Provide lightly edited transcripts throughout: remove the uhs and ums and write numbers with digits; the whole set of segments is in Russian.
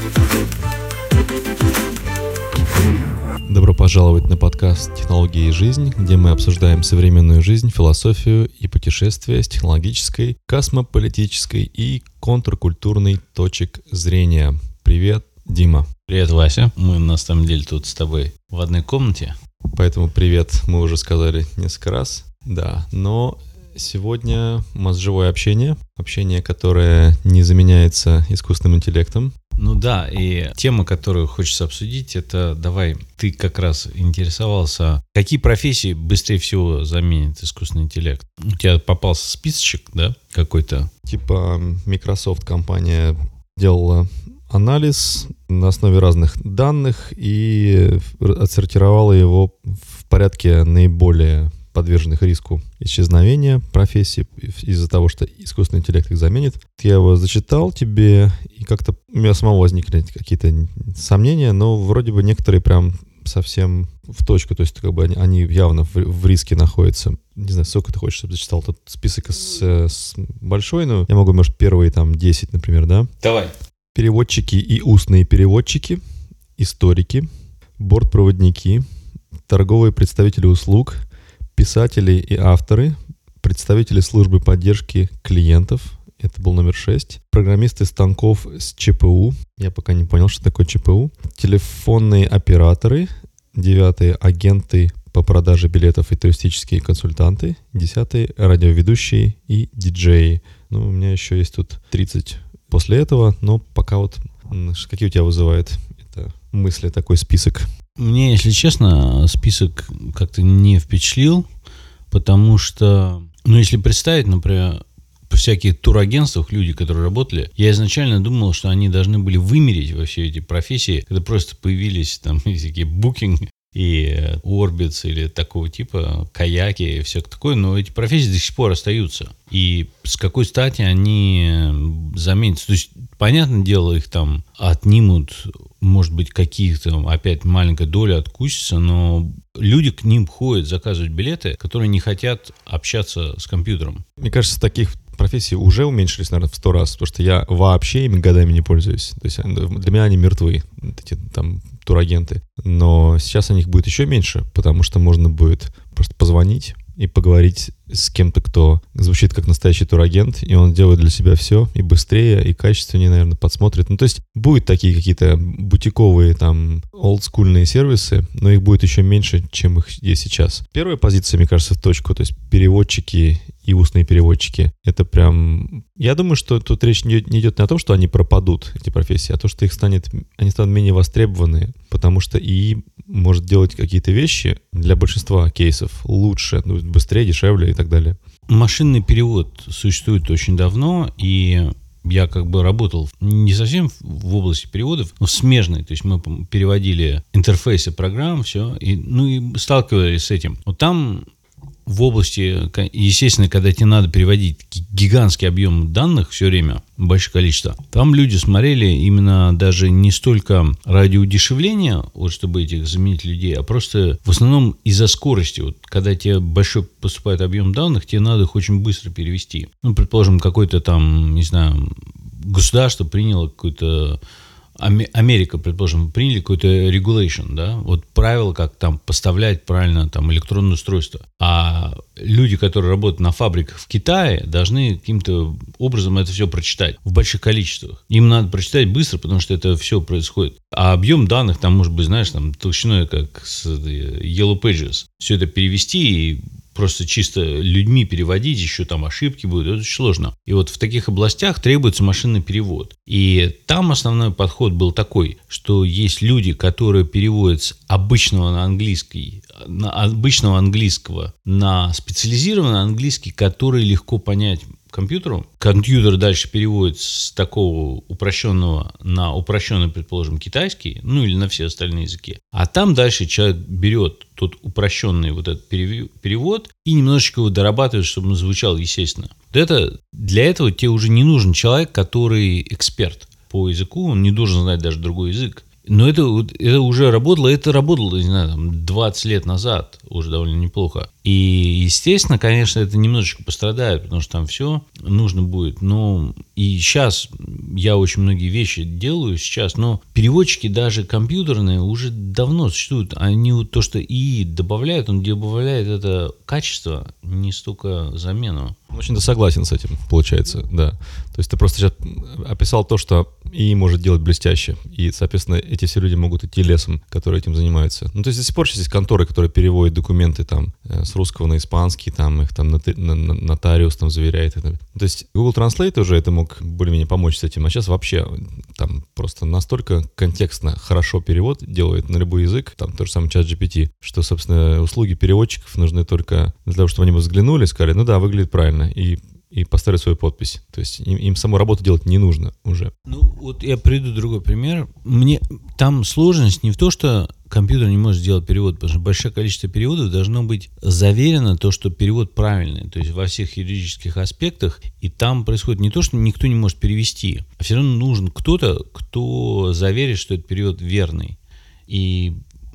Добро пожаловать на подкаст «Технологии и жизнь», где мы обсуждаем современную жизнь, философию и путешествия с технологической, космополитической и контркультурной точек зрения. Привет, Дима. Привет, Вася. Мы на самом деле тут с тобой в одной комнате. Поэтому привет мы уже сказали несколько раз. Да, но сегодня у нас живое общение, которое не заменяется искусственным интеллектом. Ну да, и тема, которую хочется обсудить, это давай, ты как раз интересовался, какие профессии быстрее всего заменит искусственный интеллект? У тебя попался списочек, да, какой-то? Типа Microsoft компания делала анализ на основе разных данных и отсортировала его в порядке наиболее подверженных риску исчезновения профессий из-за того, что искусственный интеллект их заменит. Я его зачитал тебе, и как-то у меня самого возникли какие-то сомнения, но вроде бы некоторые прям совсем в точку, то есть как бы они явно в риске находятся. Не знаю, сколько ты хочешь, чтобы зачитал тут список с большой, но я могу, может, первые там 10, например, да? Давай. Переводчики и устные переводчики, историки, бортпроводники, торговые представители услуг, писатели и авторы, представители службы поддержки клиентов, это был номер 6, программисты станков с ЧПУ, я пока не понял, что такое ЧПУ, телефонные операторы, 9 агенты по продаже билетов и туристические консультанты, 10 радиоведущие и диджеи. Ну, у меня еще есть тут 30 после этого, но пока вот какие у тебя вызывает это мысли, такой список? Мне, если честно, список как-то не впечатлил, потому что, если представить, например, по всяких турагентствах люди, которые работали, я изначально думал, что они должны были вымереть во все эти профессии, когда просто появились там всякие Booking и Orbitz или такого типа, каяки и все такое, но эти профессии до сих пор остаются. И с какой стати они заменятся? То есть, понятное дело, их там отнимут, может быть, каких-то, опять маленькая доля откусится, но люди к ним ходят заказывать билеты, которые не хотят общаться с компьютером. Мне кажется, таких профессии уже уменьшились, наверное, в 100 раз, потому что я вообще ими годами не пользуюсь. То есть для меня они мертвы, эти там турагенты. Но сейчас о них будет еще меньше, потому что можно будет просто позвонить и поговорить с кем-то, кто звучит как настоящий турагент, и он делает для себя все и быстрее, и качественнее, наверное, подсмотрит. Ну, то есть будут такие какие-то бутиковые, там, олдскульные сервисы, но их будет еще меньше, чем их есть сейчас. Первая позиция, мне кажется, в точку, то есть переводчики и устные переводчики. Это прям... Я думаю, что тут речь не идет не о том, что они пропадут, эти профессии, а то, что они станут менее востребованы, потому что ИИ может делать какие-то вещи для большинства кейсов лучше, быстрее, дешевле и так далее. Машинный перевод существует очень давно, и я как бы работал не совсем в области переводов, но в смежной. То есть мы переводили интерфейсы программ, все, и сталкивались с этим. Вот там в области, естественно, когда тебе надо переводить гигантский объем данных все время, большое количество, там люди смотрели именно даже не столько ради удешевления, вот чтобы этих заменить людей, а просто в основном из-за скорости. Вот когда тебе большой поступает объем данных, тебе надо их очень быстро перевести. Предположим, какой-то там, не знаю, государство приняло какой-то... Америка, предположим, приняли какой-то regulation, да, вот правила, как там поставлять правильно там электронное устройство. А люди, которые работают на фабриках в Китае, должны каким-то образом это все прочитать в больших количествах. Им надо прочитать быстро, потому что это все происходит. А объем данных там может быть, знаешь, там толщиной, как с Yellow Pages. Все это перевести и просто чисто людьми переводить, еще там ошибки будут, это очень сложно. И вот в таких областях требуется машинный перевод. И там основной подход был такой, что есть люди, которые переводят с обычного английского на специализированный английский, который легко понять компьютеру. Компьютер дальше переводит с такого упрощенного на упрощенный, предположим, китайский, или на все остальные языки. А там дальше человек берет тот упрощенный вот этот перевод и немножечко его дорабатывает, чтобы он звучал естественно. Для этого тебе уже не нужен человек, который эксперт по языку, он не должен знать даже другой язык. Но это уже работало, не знаю, там, 20 лет назад, уже довольно неплохо. И, естественно, конечно, это немножечко пострадает, потому что там все нужно будет. Но и сейчас я очень многие вещи делаю сейчас, но переводчики даже компьютерные уже давно существуют. Они вот то, что ИИ добавляют, он добавляет это качество, не столько замену. Очень согласен с этим, получается, да. То есть ты просто сейчас описал то, что ИИ может делать блестяще. И, соответственно, эти все люди могут идти лесом, которые этим занимаются. Ну, то есть до сих пор сейчас есть конторы, которые переводят документы там с русского на испанский, там их там нотариус там заверяет. То есть Google Translate уже это мог более-менее помочь с этим, а сейчас вообще там просто настолько контекстно хорошо перевод делает на любой язык, там тот же самый ChatGPT, что, собственно, услуги переводчиков нужны только для того, чтобы они бы взглянули, сказали, ну да, выглядит правильно, и поставили свою подпись. То есть им саму работу делать не нужно уже. Ну, вот я приведу другой пример. Мне там сложность не в том, что компьютер не может сделать перевод, потому что большое количество переводов должно быть заверено то, что перевод правильный, то есть во всех юридических аспектах, и там происходит не то, что никто не может перевести, а все равно нужен кто-то, кто заверит, что этот перевод верный. И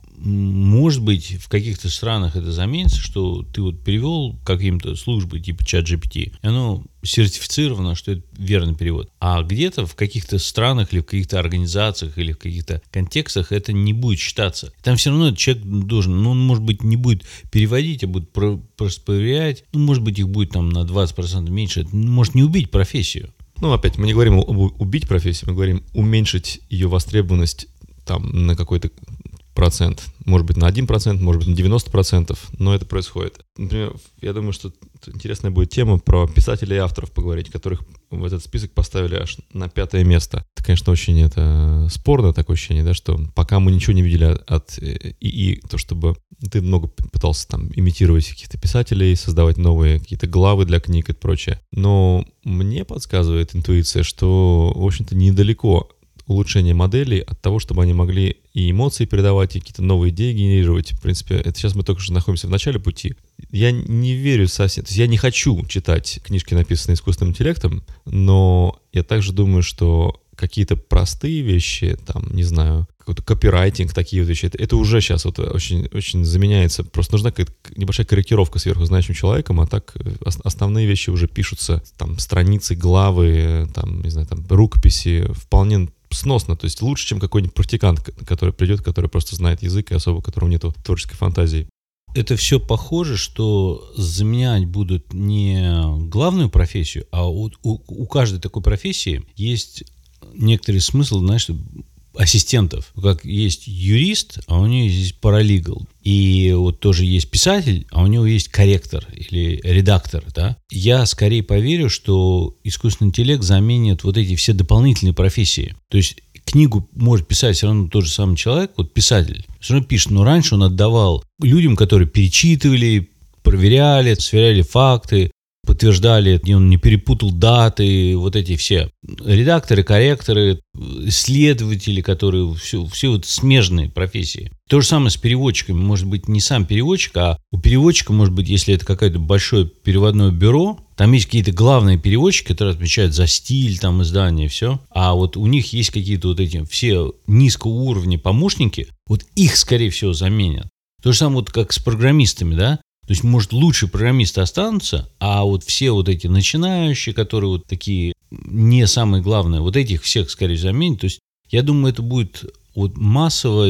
может быть, в каких-то странах это заменится, что ты вот перевел каким-то службой типа ChatGPT, и оно сертифицировано, что это верный перевод. А где-то в каких-то странах или в каких-то организациях или в каких-то контекстах это не будет считаться. Там все равно человек должен, ну, он, может быть, не будет переводить, а будет просто проверять. Ну, может быть, их будет там на 20% меньше. Это может не убить профессию. Ну, опять, мы не говорим убить профессию, мы говорим уменьшить ее востребованность там на какой-то процент, может быть, на 1%, может быть, на 90%, но это происходит. Например, я думаю, что интересная будет тема про писателей и авторов поговорить, которых в этот список поставили аж на 5-е место. Это, конечно, очень спорное такое ощущение, да, что пока мы ничего не видели от ИИ, то чтобы ты много пытался там имитировать каких-то писателей, создавать новые какие-то главы для книг и прочее. Но мне подсказывает интуиция, что, в общем-то, недалеко улучшение моделей от того, чтобы они могли и эмоции передавать, и какие-то новые идеи генерировать. В принципе, это сейчас мы только что находимся в начале пути. Я не верю совсем, то есть я не хочу читать книжки, написанные искусственным интеллектом, но я также думаю, что какие-то простые вещи, там, не знаю, какой-то копирайтинг, такие вот вещи, это уже сейчас вот очень, очень заменяется. Просто нужна какая-то небольшая корректировка сверху знающим человеком, а так основные вещи уже пишутся, там, страницы, главы, там, не знаю, там, рукописи, вполне сносно, то есть лучше, чем какой-нибудь практикант, который придет, который просто знает язык и особо у которого нету творческой фантазии. Это все похоже, что заменять будут не главную профессию, а у каждой такой профессии есть некоторый смысл, знаешь, ассистентов. Как есть юрист, а у него есть паралигал. И вот тоже есть писатель, а у него есть корректор или редактор, да. Я скорее поверю, что искусственный интеллект заменит вот эти все дополнительные профессии. То есть книгу может писать все равно тот же самый человек, вот писатель, все равно пишет, но раньше он отдавал людям, которые перечитывали, проверяли, сверяли факты, подтверждали, он не перепутал даты, вот эти все редакторы, корректоры, исследователи, которые все вот смежные профессии. То же самое с переводчиками. Может быть, не сам переводчик, а у переводчика, может быть, если это какое-то большое переводное бюро, там есть какие-то главные переводчики, которые отвечают за стиль, там, издание, все. А вот у них есть какие-то вот эти все низкого уровня помощники, вот их, скорее всего, заменят. То же самое вот как с программистами, да? То есть, может, лучшие программисты останутся, а вот все вот эти начинающие, которые вот такие не самые главные, вот этих всех скорее заменят. То есть, я думаю, это будет вот массово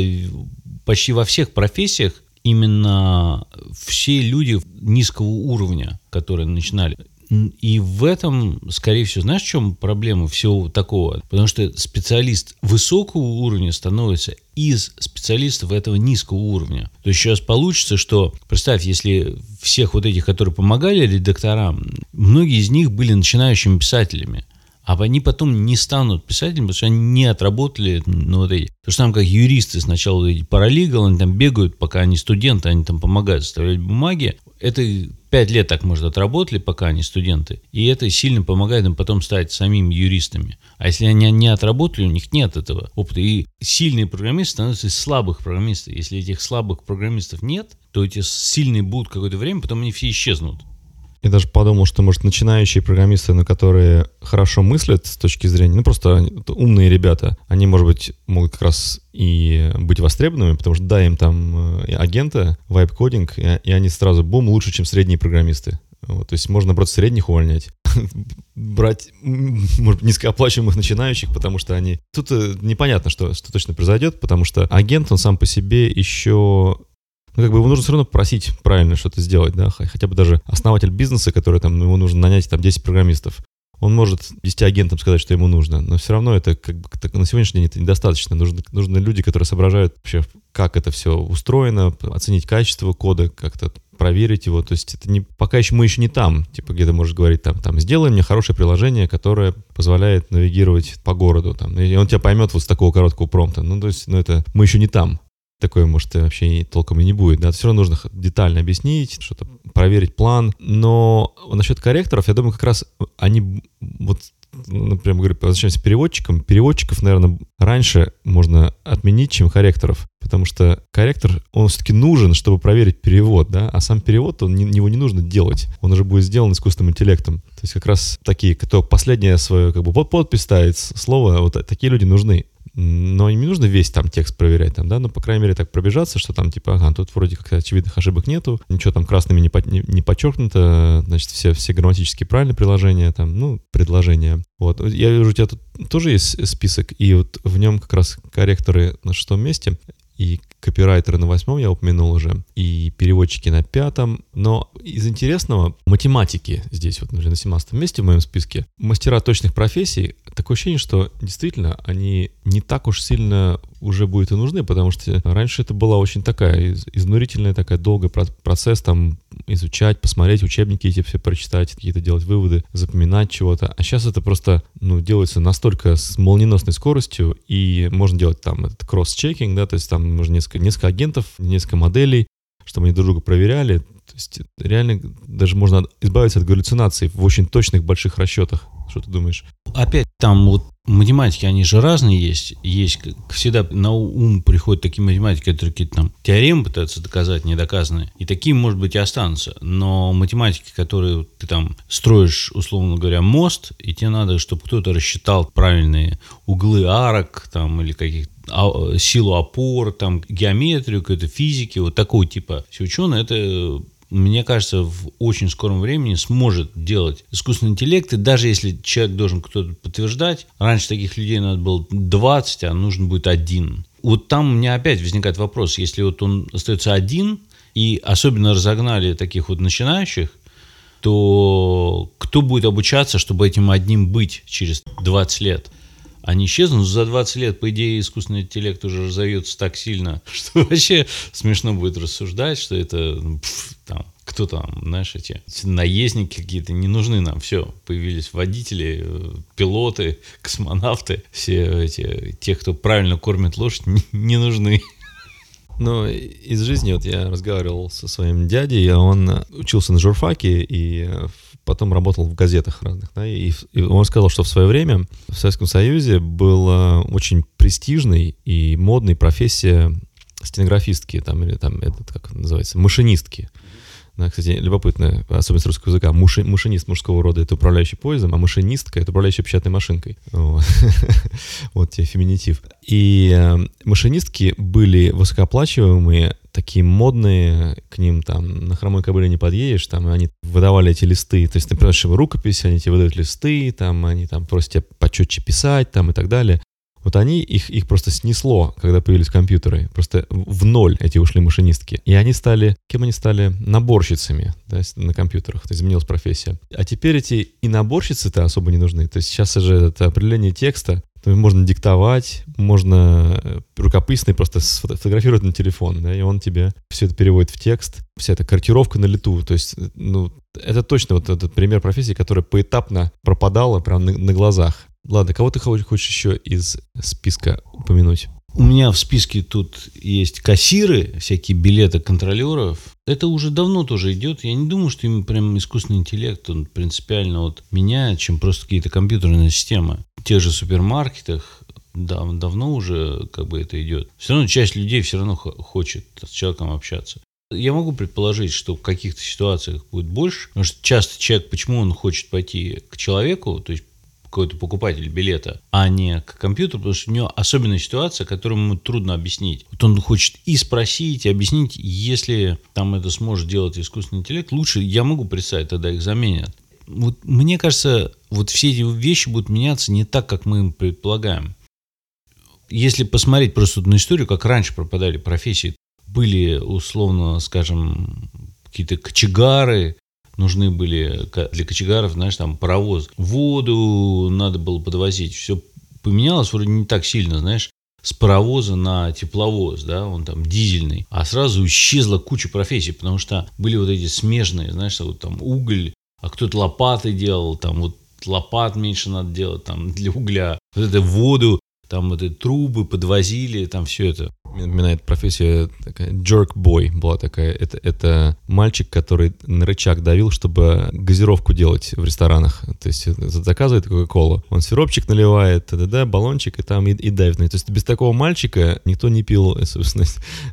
почти во всех профессиях именно все люди низкого уровня, которые начинали. И в этом, скорее всего, знаешь, в чем проблема всего такого? Потому что специалист высокого уровня становится из специалистов этого низкого уровня. То есть сейчас получится, что, представь, если всех вот этих, которые помогали редакторам, многие из них были начинающими писателями, а они потом не станут писателями, потому что они не отработали вот эти. То же самое, как юристы сначала вот эти паралигалы, они там бегают, пока они студенты, они там помогают составлять бумаги. Это 5 лет так, может, отработали, пока они студенты. И это сильно помогает им потом стать самими юристами. А если они не отработали, у них нет этого опыта. И сильные программисты становятся из слабых программистов. Если этих слабых программистов нет, то эти сильные будут какое-то время, потом они все исчезнут. Я даже подумал, что, может, начинающие программисты, но которые хорошо мыслят с точки зрения, ну, просто умные ребята, они, может быть, могут как раз и быть востребованными, потому что дай им там агента, вайп-кодинг, и они сразу, бум, лучше, чем средние программисты. Вот, то есть можно просто средних увольнять, брать, может быть, низкооплачиваемых начинающих, потому что они... Тут непонятно, что точно произойдет, потому что агент, он сам по себе еще... Ну, как бы его нужно все равно просить правильно что-то сделать, да, хотя бы даже основатель бизнеса, который там, ему нужно нанять там 10 программистов, он может 10 агентам сказать, что ему нужно, но все равно это как бы на сегодняшний день это недостаточно. Нужны люди, которые соображают вообще, как это все устроено, оценить качество кода, как-то проверить его. То есть это не, пока еще мы еще не там, типа где ты можешь говорить там сделай мне хорошее приложение, которое позволяет навигировать по городу, там, и он тебя поймет вот с такого короткого промпта. Ну, то есть, это мы еще не там. Такое, может, вообще толком и не будет. Да? Все равно нужно детально объяснить, что-то проверить план. Но насчет корректоров, я думаю, как раз они, вот, например, говорю, возвращаемся к переводчикам. Переводчиков, наверное, раньше можно отменить, чем корректоров. Потому что корректор, он все-таки нужен, чтобы проверить перевод, да? А сам перевод, его не нужно делать. Он уже будет сделан искусственным интеллектом. То есть как раз такие, кто последнее свое, как бы, подпись ставит слово, вот такие люди нужны. Но им не нужно весь там текст проверять, там, да, но, по крайней мере, так пробежаться, что там, типа, ага, тут вроде как очевидных ошибок нету, ничего там красными не подчеркнуто, значит, все грамматически правильные приложения, там, ну, предложения. Вот, я вижу, у тебя тут тоже есть список, и вот в нем как раз корректоры на 6-м месте, и копирайтеры на 8-м я упомянул уже, и переводчики на 5-м. Но из интересного математики здесь, вот, например, на 17-м месте в моем списке. Мастера точных профессий, такое ощущение, что действительно они не так уж сильно уже будут и нужны, потому что раньше это была очень такая изнурительная, такая долгий процесс, там, изучать, посмотреть, учебники эти все прочитать, какие-то делать выводы, запоминать чего-то. А сейчас это просто, ну, делается настолько с молниеносной скоростью, и можно делать там этот кросс-чекинг, да, то есть там нужно несколько агентов, несколько моделей, чтобы они друг друга проверяли. То есть реально даже можно избавиться от галлюцинаций в очень точных больших расчетах. Что ты думаешь? Опять там вот математики, они же разные есть. Есть, как всегда, на ум приходят такие математики, которые какие-то там теоремы пытаются доказать, недоказанные. И такие, может быть, и останутся. Но математики, которые ты там строишь, условно говоря, мост, и тебе надо, чтобы кто-то рассчитал правильные углы арок, там, или каких-то силу опор, там, геометрию, какой-то физики, вот такого типа. Все ученые, это... Мне кажется, в очень скором времени сможет делать искусственный интеллект, и даже если человек должен кто-то подтверждать, раньше таких людей надо было 20, а нужен будет 1. Вот там у меня опять возникает вопрос, если вот он остается 1, и особенно разогнали таких вот начинающих, то кто будет обучаться, чтобы этим одним быть через 20 лет? Они исчезнут, за 20 лет, по идее, искусственный интеллект уже разовьется так сильно, что вообще смешно будет рассуждать, что это, там, кто там, знаешь, эти наездники какие-то не нужны нам, все, появились водители, пилоты, космонавты, все эти, те, кто правильно кормит лошадь, не нужны. Ну, из жизни, вот я разговаривал со своим дядей, он учился на журфаке и потом работал в газетах разных, да, и он сказал, что в свое время в Советском Союзе была очень престижной и модной профессия стенографистки, там, или там, этот, как называется, машинистки. Да, кстати, любопытная особенность русского языка. Машинист мужского рода — это управляющий поездом, а машинистка — это управляющая печатной машинкой. Вот тебе феминитив. И машинистки были высокооплачиваемые, такие модные, к ним там на хромой кобыле не подъедешь, там они выдавали эти листы. То есть ты приносишь им рукопись, они тебе выдают листы, там они там просят тебя почетче писать, там и так далее. Вот они, их просто снесло, когда появились компьютеры. Просто в ноль эти ушли машинистки. И они стали, кем они стали? Наборщицами, да, на компьютерах. То есть изменилась профессия. А теперь эти и наборщицы-то особо не нужны. То есть сейчас же это определение текста. То есть можно диктовать, можно рукописный просто сфотографировать на телефон, да, и он тебе все это переводит в текст. Вся эта картировка на лету. То есть, ну, это точно вот этот пример профессии, которая поэтапно пропадала прямо на глазах. Ладно, кого ты хочешь еще из списка упомянуть? У меня в списке тут есть кассиры, всякие билеты контролеров. Это уже давно тоже идет. Я не думаю, что им прям искусственный интеллект, он принципиально вот меняет, чем просто какие-то компьютерные системы. В тех же супермаркетах давно уже как бы это идет. Все равно часть людей все равно хочет с человеком общаться. Я могу предположить, что в каких-то ситуациях будет больше, потому что часто человек, почему он хочет пойти к человеку, то есть какой-то покупатель билета, а не к компьютеру, потому что у него особенная ситуация, которую ему трудно объяснить. Вот он хочет и спросить, и объяснить, если там это сможет делать искусственный интеллект, лучше я могу представить, тогда их заменят. Вот мне кажется, вот все эти вещи будут меняться не так, как мы предполагаем. Если посмотреть просто на историю, как раньше пропадали профессии, были, условно, скажем, какие-то кочегары, нужны были для кочегаров, знаешь, там паровоз, воду надо было подвозить, все поменялось вроде не так сильно, знаешь, с паровоза на тепловоз, да, он там дизельный, а сразу исчезла куча профессий, потому что были вот эти смежные, знаешь, вот там уголь, а кто-то лопаты делал, там вот лопат меньше надо делать, там для угля, вот эту воду, там вот эти трубы подвозили, там все это. Мне напоминает профессия такая, jerk boy была такая. Это мальчик, который на рычаг давил, чтобы газировку делать в ресторанах. То есть заказывает Кока-Колу, он сиропчик наливает, баллончик и там и давит. То есть без такого мальчика никто не пил, собственно,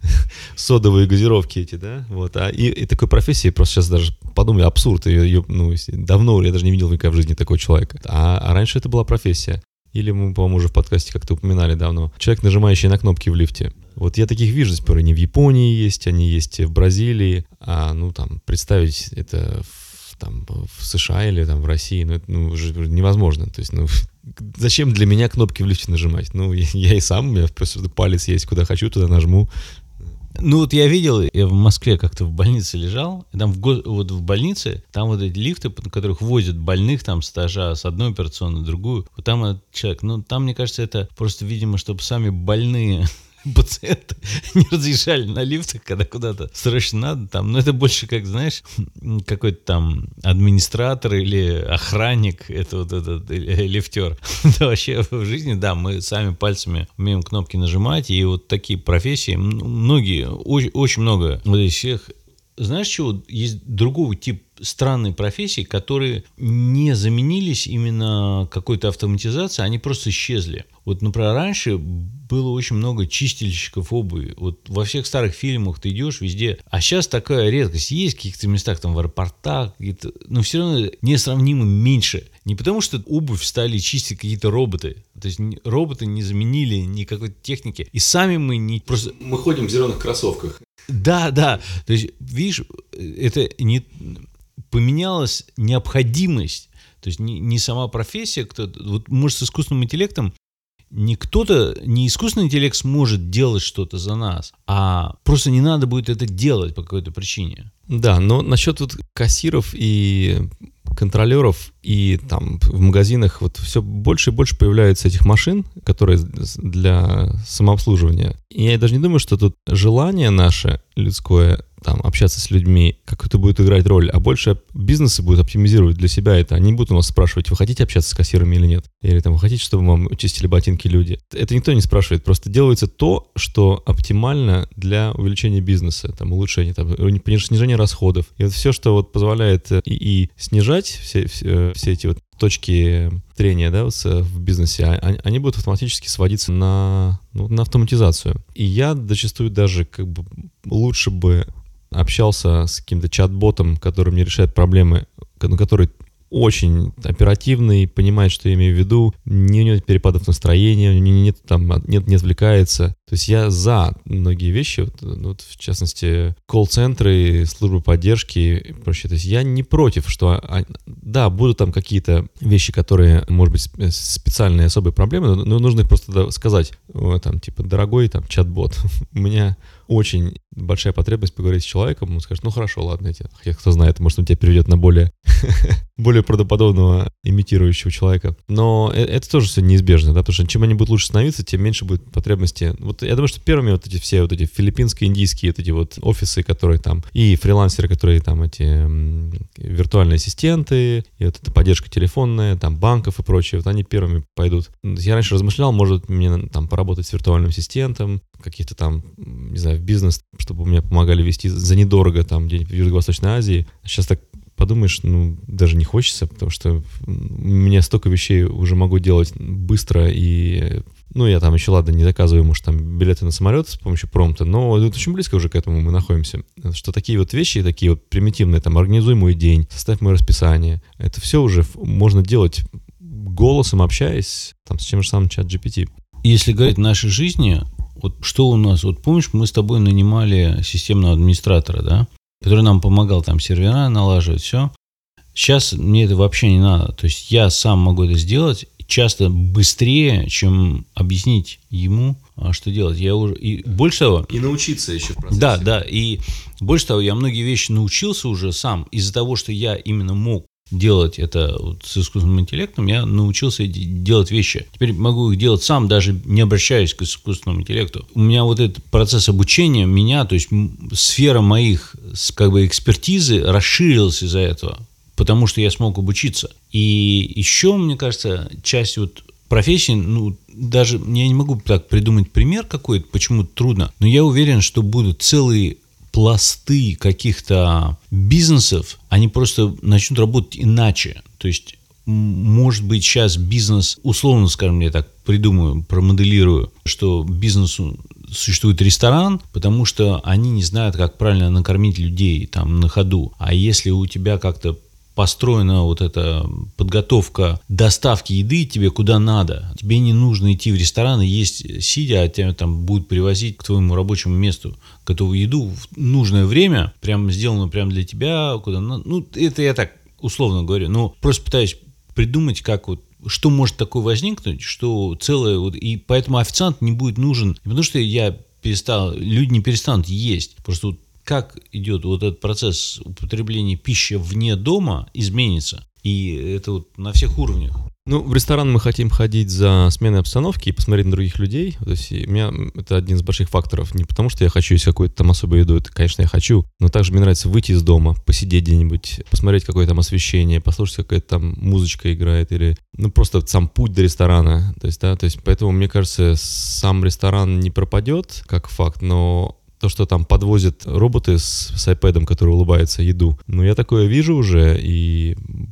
содовые газировки эти, да. Вот. И такой профессии, просто сейчас даже подумаю, абсурд. Ее, давно я даже не видел никогда в жизни такого человека. А раньше это была профессия. Или мы, по-моему, уже в подкасте как-то упоминали давно. Человек, нажимающий на кнопки в лифте. Вот я таких вижу, споры, они в Японии есть, они есть в Бразилии. Представить это в США или в России, это уже невозможно. То есть, зачем для меня кнопки в лифте нажимать? Я и сам, у меня просто палец есть, куда хочу, туда нажму. Вот я видел, я в Москве как-то в больнице лежал, и там вот в больнице, там вот эти лифты, на которых возят больных там с этажа, с одной операционной в другую, вот там этот человек, там, мне кажется, это просто, видимо, чтобы сами больные пациенты не разъезжали на лифтах, когда куда-то срочно надо, там, это больше, как, знаешь, какой-то там администратор или охранник, это вот этот лифтер. Да, вообще в жизни, да, мы сами пальцами умеем кнопки нажимать, и вот такие профессии, многие, очень много вот этих всех. Знаешь, чего? Есть другого типа странные профессии, которые не заменились именно какой-то автоматизацией, они просто исчезли. Вот, например, раньше было очень много чистильщиков обуви. Вот во всех старых фильмах ты идешь везде. А сейчас такая редкость. Есть в каких-то местах, там в аэропортах, но все равно несравнимо меньше. Не потому, что обувь стали чистить какие-то роботы. То есть роботы не заменили никакой техники. И сами мы не... Просто... Мы ходим в зеленых кроссовках. Да. То есть, видишь, это не... поменялась необходимость, то есть не сама профессия, вот может с искусственным интеллектом не искусственный интеллект сможет делать что-то за нас, а просто не надо будет это делать по какой-то причине. Да, но насчет вот кассиров и контролеров и там в магазинах вот все больше и больше появляется этих машин, которые для самообслуживания. И я даже не думаю, что тут желание наше людское там общаться с людьми, как это будет играть роль, а больше бизнесы будут оптимизировать для себя это. Они не будут у нас спрашивать, вы хотите общаться с кассирами или нет? Или там, вы хотите, чтобы вам чистили ботинки люди? Это никто не спрашивает, просто делается то, что оптимально для увеличения бизнеса, там, улучшения, там, снижения расходов. И вот все, что вот позволяет и снижать все эти вот точки трения, да, в бизнесе, они будут автоматически сводиться на автоматизацию. И я зачастую даже как бы лучше бы общался с каким-то чат-ботом, который мне решает проблемы, который очень оперативный, понимает, что я имею в виду, не у него перепадов настроения, не отвлекается. То есть я за многие вещи, вот, в частности, колл-центры, службы поддержки и прочее. То есть я не против, что, да, будут там какие-то вещи, которые, может быть, специальные особые проблемы, но нужно их просто сказать, там, типа, дорогой там чат-бот, у меня очень большая потребность поговорить с человеком, он скажет, хорошо, ладно, кто знает, может, он тебя переведет на более правдоподобного имитирующего человека. Но это тоже все неизбежно, да, потому что чем они будут лучше становиться, тем меньше будет потребности. Вот я думаю, что первыми вот эти все вот эти филиппинские, индийские вот эти вот офисы, которые там, и фрилансеры, которые там эти виртуальные ассистенты, и вот эта поддержка телефонная, там банков и прочее, вот они первыми пойдут. Я раньше размышлял, может мне там поработать с виртуальным ассистентом, каких-то там, не знаю, в бизнес, чтобы меня помогали вести за недорого там где-нибудь в Юго-Восточной Азии. Сейчас так подумаешь, даже не хочется, потому что у меня столько вещей уже могу делать быстро и Ну, я там еще, ладно, не заказываю, может, там билеты на самолет с помощью промпта, но вот очень близко уже к этому мы находимся. Что такие вот вещи, такие вот примитивные, там, организуй мой день, составь мое расписание, это все уже можно делать голосом, общаясь там, с тем же самым чат-GPT. Если говорить о нашей жизни, вот что у нас, вот помнишь, мы с тобой нанимали системного администратора, да, который нам помогал там сервера налаживать, все. Сейчас мне это вообще не надо, то есть я сам могу это сделать часто быстрее, чем объяснить ему, что делать. Я уже, и больше того... И научиться еще в процессе. Да, и больше того, я многие вещи научился уже сам, из-за того, что я именно мог делать это вот с искусственным интеллектом, я научился делать вещи. Теперь могу их делать сам, даже не обращаясь к искусственному интеллекту. У меня вот этот процесс обучения меня, то есть сфера моих как бы экспертизы расширилась из-за этого, потому что я смог обучиться. И еще, мне кажется, часть вот профессии, ну, даже я не могу так придумать пример какой-то, почему трудно, но я уверен, что будут целые пласты каких-то бизнесов, они просто начнут работать иначе. То есть, может быть, сейчас бизнес, условно, скажем, я так придумаю, промоделирую, что бизнесу существует ресторан, потому что они не знают, как правильно накормить людей там на ходу. А если у тебя как-то построена вот эта подготовка доставки еды тебе куда надо. Тебе не нужно идти в ресторан и есть сидя, а тебя там будут привозить к твоему рабочему месту готовую еду в нужное время, прям сделано прямо для тебя, куда надо. Ну, это я так условно говорю, но просто пытаюсь придумать, как вот, что может такое возникнуть, что целое, вот, и поэтому официант не будет нужен, не потому что люди не перестанут есть, просто вот как идет вот этот процесс употребления пищи вне дома, изменится. И это вот на всех уровнях. Ну, в ресторан мы хотим ходить за сменой обстановки и посмотреть на других людей. То есть у меня это один из больших факторов. Не потому, что я хочу есть какую-то там особую еду, это, конечно, я хочу, но также мне нравится выйти из дома, посидеть где-нибудь, посмотреть какое-то там освещение, послушать, какая-то там музычка играет, или, ну, просто сам путь до ресторана. То есть, да, то есть, поэтому, мне кажется, сам ресторан не пропадет, как факт, но то, что там подвозят роботы с iPad, который улыбается, еду, ну, я такое вижу уже, и,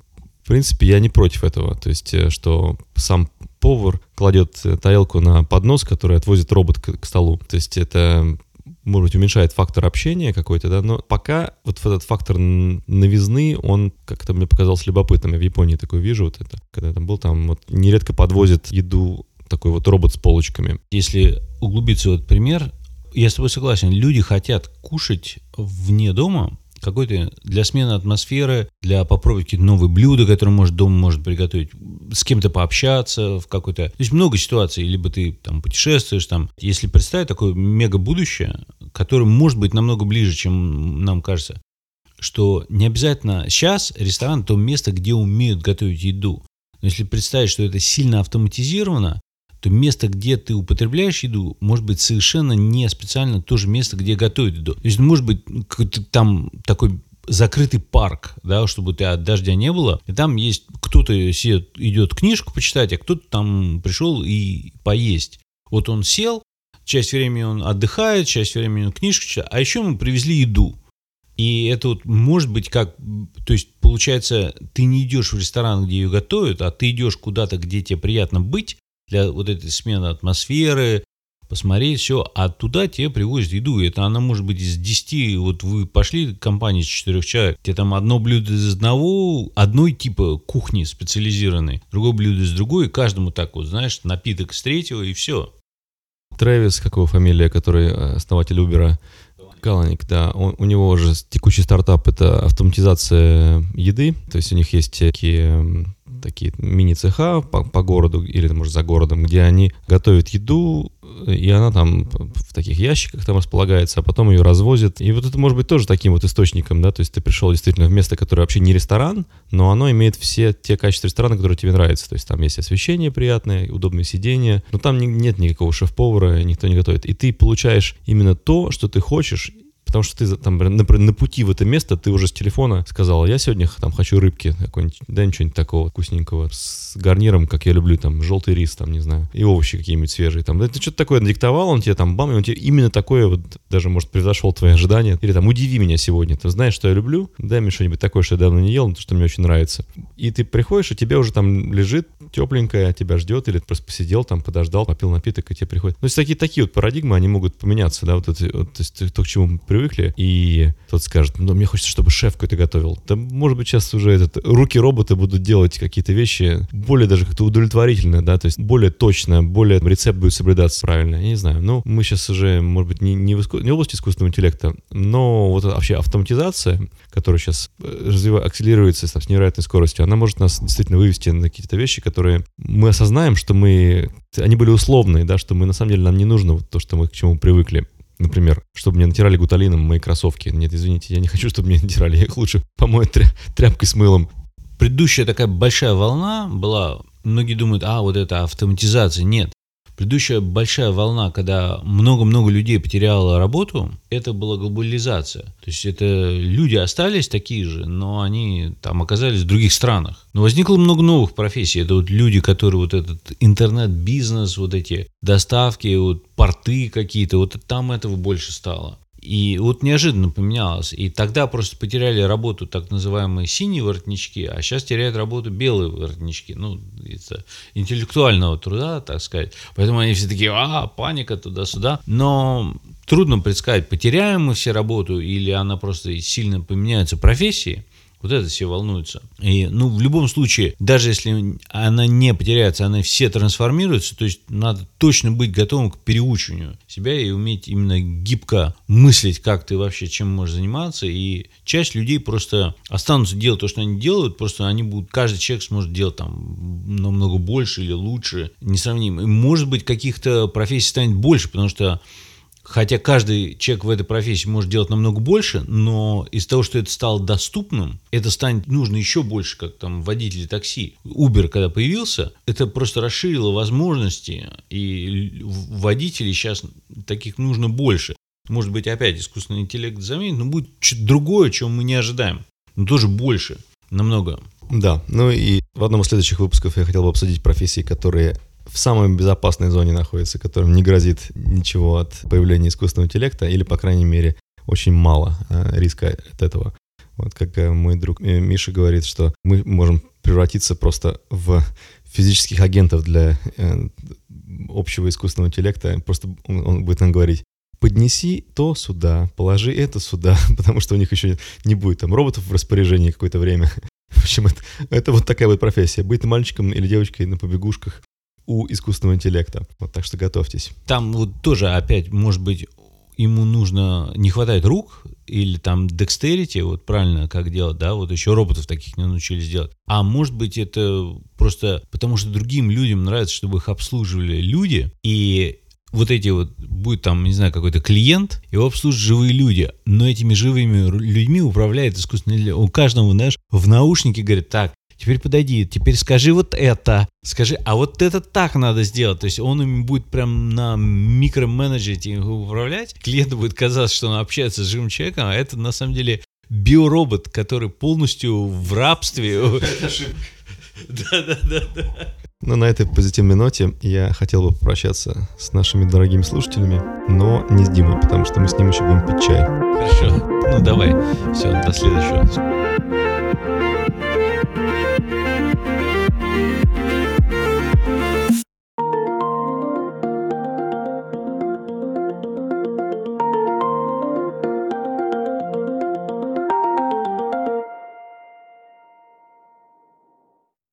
в принципе, я не против этого. То есть, что сам повар кладет тарелку на поднос, который отвозит робот к столу. То есть, это, может быть, уменьшает фактор общения какой-то, да, но пока вот этот фактор новизны, он как-то мне показался любопытным. Я в Японии такое вижу, вот это, когда там был, там вот нередко подвозят еду такой вот робот с полочками. Если углубиться в этот пример, я с тобой согласен, люди хотят кушать вне дома, какой-то для смены атмосферы, для попробовать какие-то новые блюда, которые дома может приготовить, с кем-то пообщаться в какой-то... То есть много ситуаций, либо ты там путешествуешь, там, если представить такое мега-будущее, которое может быть намного ближе, чем нам кажется, что не обязательно сейчас ресторан — то место, где умеют готовить еду. Но если представить, что это сильно автоматизировано, то место, где ты употребляешь еду, может быть совершенно не специально то же место, где готовят еду. То есть, может быть, какой-то там такой закрытый парк, да, чтобы у тебя дождя не было, и там есть кто-то идет книжку почитать, а кто-то там пришел и поесть. Вот он сел, часть времени он отдыхает, часть времени он книжку читает, а еще ему привезли еду. И это вот может быть как, то есть получается, ты не идешь в ресторан, где ее готовят, а ты идешь куда-то, где тебе приятно быть, для вот этой смены атмосферы, посмотреть все, а туда тебе привозят еду. И это она может быть из 10, вот вы пошли, компания из 4 человек, тебе там одно блюдо из одной типа кухни специализированной, другое блюдо из другой, и каждому так вот, знаешь, напиток с третьего, и все. Трэвис, как его фамилия, который основатель Uber, Каланик, да, у него уже текущий стартап — это автоматизация еды, то есть у них есть такие мини-цеха по городу или, может, за городом, где они готовят еду, и она там в таких ящиках там располагается, а потом ее развозят. И вот это может быть тоже таким вот источником, да, то есть ты пришел действительно в место, которое вообще не ресторан, но оно имеет все те качества ресторана, которые тебе нравятся. То есть там есть освещение приятное, удобные сиденья, но там нет никакого шеф-повара, никто не готовит. И ты получаешь именно то, что ты хочешь, Потому что ты там, например, на пути в это место ты уже с телефона сказал, я сегодня там хочу рыбки какой-нибудь, да, ничего-нибудь такого вкусненького, с гарниром, как я люблю, там, желтый рис, там, не знаю, и овощи какие-нибудь свежие, там, да, ты что-то такое надиктовал, он тебе там, бам, и он тебе именно такое вот, даже, может, превзошел твои ожидания, или там, удиви меня сегодня, ты знаешь, что я люблю, дай мне что-нибудь такое, что я давно не ел, что мне очень нравится. И ты приходишь, и тебе уже там лежит тепленькое, тебя ждет, или ты просто посидел там, подождал, попил напиток, и тебе приходит. Ну, то есть такие вот парадигмы, они могут поменяться, да, вот это, вот, то есть то, к чему мы привыкли, и тот скажет, ну, мне хочется, чтобы шеф какой-то готовил. Да, может быть, сейчас уже руки робота будут делать какие-то вещи более даже как-то удовлетворительно, да, то есть более точно, более рецепт будет соблюдаться правильно, я не знаю. Ну, мы сейчас уже, может быть, не в области искусственного интеллекта, но вот вообще автоматизация, которая сейчас акселерируется с невероятной скоростью, она может нас действительно вывести на какие-то вещи, которые мы осознаем, что они были условные, да, что мы на самом деле нам не нужно вот то, что мы к чему привыкли. Например, чтобы мне натирали гуталином мои кроссовки. Нет, извините, я не хочу, чтобы мне натирали, я их лучше помою тряпкой с мылом. Предыдущая такая большая волна была, многие думают, вот это автоматизация. Нет. Предыдущая большая волна, когда много-много людей потеряло работу, это была глобализация. То есть это люди остались такие же, но они там оказались в других странах. Но возникло много новых профессий. Это вот люди, которые вот этот интернет-бизнес, вот эти доставки, вот порты какие-то, вот там этого больше стало. И вот неожиданно поменялось. И тогда просто потеряли работу так называемые синие воротнички, а сейчас теряют работу белые воротнички. Ну, это интеллектуального труда, так сказать. Поэтому они все такие, паника туда-сюда. Но трудно предсказать, потеряем мы все работу или она просто сильно поменяется профессии. Вот это все волнуются. И, в любом случае, даже если она не потеряется, она все трансформируется, то есть надо точно быть готовым к переучиванию себя и уметь именно гибко мыслить, как ты вообще чем можешь заниматься. И часть людей просто останутся делать то, что они делают, просто каждый человек сможет делать там намного больше или лучше, несравнимо. И, может быть, каких-то профессий станет больше, потому что хотя каждый человек в этой профессии может делать намного больше, но из-за того, что это стало доступным, это станет нужно еще больше, как там водители такси. Uber, когда появился, это просто расширило возможности, и водителей сейчас таких нужно больше. Может быть, опять искусственный интеллект заменит, но будет что-то другое, чего мы не ожидаем. Но тоже больше, намного. Да, и в одном из следующих выпусков я хотел бы обсудить профессии, которые в самой безопасной зоне находится, которым не грозит ничего от появления искусственного интеллекта, или, по крайней мере, очень мало риска от этого. Вот как мой друг Миша говорит, что мы можем превратиться просто в физических агентов для общего искусственного интеллекта. Просто он будет нам говорить, поднеси то сюда, положи это сюда, потому что у них еще не будет там роботов в распоряжении какое-то время. В общем, это вот такая вот профессия. Быть мальчиком или девочкой на побегушках у искусственного интеллекта. Вот, так что готовьтесь. Там вот тоже опять, может быть, ему не хватает рук или там dexterity, вот правильно как делать, да, вот еще роботов таких не научились делать. А может быть, это просто потому, что другим людям нравится, чтобы их обслуживали люди, и вот эти вот, будет там, не знаю, какой-то клиент, его обслуживают живые люди, но этими живыми людьми управляет искусственный интеллект. У каждого, знаешь, в наушнике говорит, так, теперь подойди, теперь скажи вот это, скажи, а вот это так надо сделать. То есть он им будет прям на микроменеджере управлять. Клиенту будет казаться, что он общается с живым человеком, а это на самом деле биоробот, который полностью в рабстве. Да. Но на этой позитивной ноте я хотел бы попрощаться с нашими дорогими слушателями, но не с Димой, потому что мы с ним еще будем пить чай. Хорошо, давай, все, до следующего.